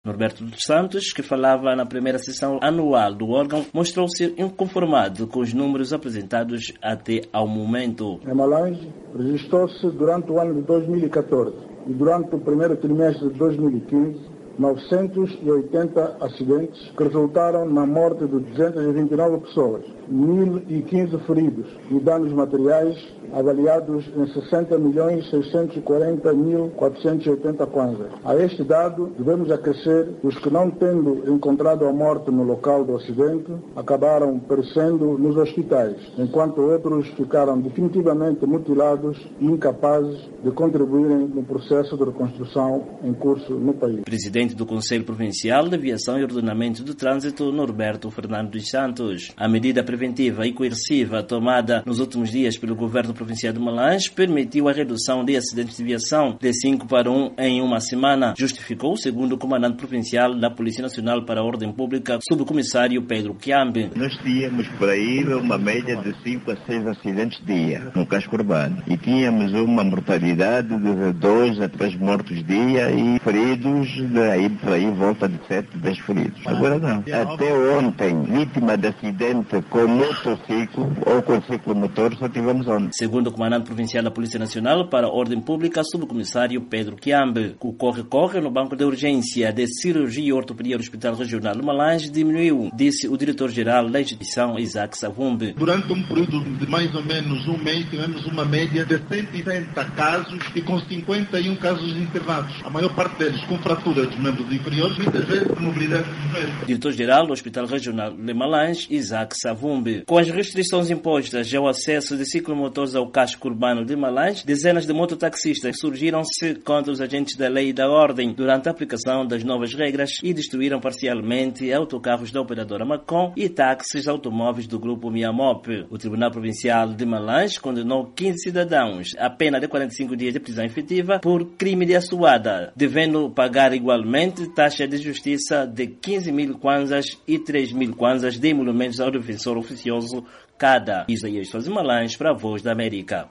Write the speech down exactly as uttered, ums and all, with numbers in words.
Norberto dos Santos, que falava na primeira sessão anual do órgão, mostrou-se inconformado com os números apresentados até ao momento. Em Malange, registrou-se durante o ano de dois mil e catorze e durante o primeiro trimestre de dois mil e quinze novecentos e oitenta acidentes que resultaram na morte de duzentas e vinte e nove pessoas, mil e quinze feridos e danos materiais avaliados em sessenta milhões seiscentos e quarenta mil quatrocentos e oitenta kwanzas. A este dado, devemos acrescer os que, não tendo encontrado a morte no local do acidente, acabaram perecendo nos hospitais, enquanto outros ficaram definitivamente mutilados e incapazes de contribuírem no processo de reconstrução em curso no país. Presidente do Conselho Provincial de Aviação e Ordenamento do Trânsito, Norberto Fernando dos Santos. A medida preventiva e coerciva tomada nos últimos dias pelo governo provincial de Malange permitiu a redução de acidentes de aviação de cinco para um em uma semana, justificou, segundo o comandante provincial da Polícia Nacional para a Ordem Pública, subcomissário Pedro Quiambe. Nós tínhamos por aí uma média de cinco a seis acidentes dia no casco urbano e tínhamos uma mortalidade de dois a três mortos dia e feridos de aí por aí volta de sete, dez feridos. Agora não. Até ontem, vítima de acidente com motociclo ou com ciclomotor, só tivemos ontem. Segundo o comandante provincial da Polícia Nacional para a Ordem Pública, subcomissário Pedro Quiambe, o corre-corre no banco de urgência de cirurgia e ortopedia do Hospital Regional de Malange diminuiu, disse o diretor-geral da instituição, Isaac Savumbi. Durante um período de mais ou menos um mês, tivemos uma média de cento e trinta casos e com cinquenta e um casos internados. A maior parte deles com fratura dos membros inferiores, muitas vezes por mobilidade do Diretor-geral do Hospital Regional de Malange, Isaac Savumbi. Com as restrições impostas ao acesso de ciclomotores ao casco urbano de Malange, dezenas de mototaxistas surgiram-se contra os agentes da lei e da ordem durante a aplicação das novas regras e destruíram parcialmente autocarros da operadora Macon e táxis automóveis do grupo Miamop. O Tribunal Provincial de Malange condenou quinze cidadãos a pena de quarenta e cinco dias de prisão efetiva por crime de assoada, devendo pagar igualmente taxa de justiça de quinze mil kwanzas e três mil kwanzas de emolumentos ao defensor oficioso cada. Isaías Malange para a Voz da América.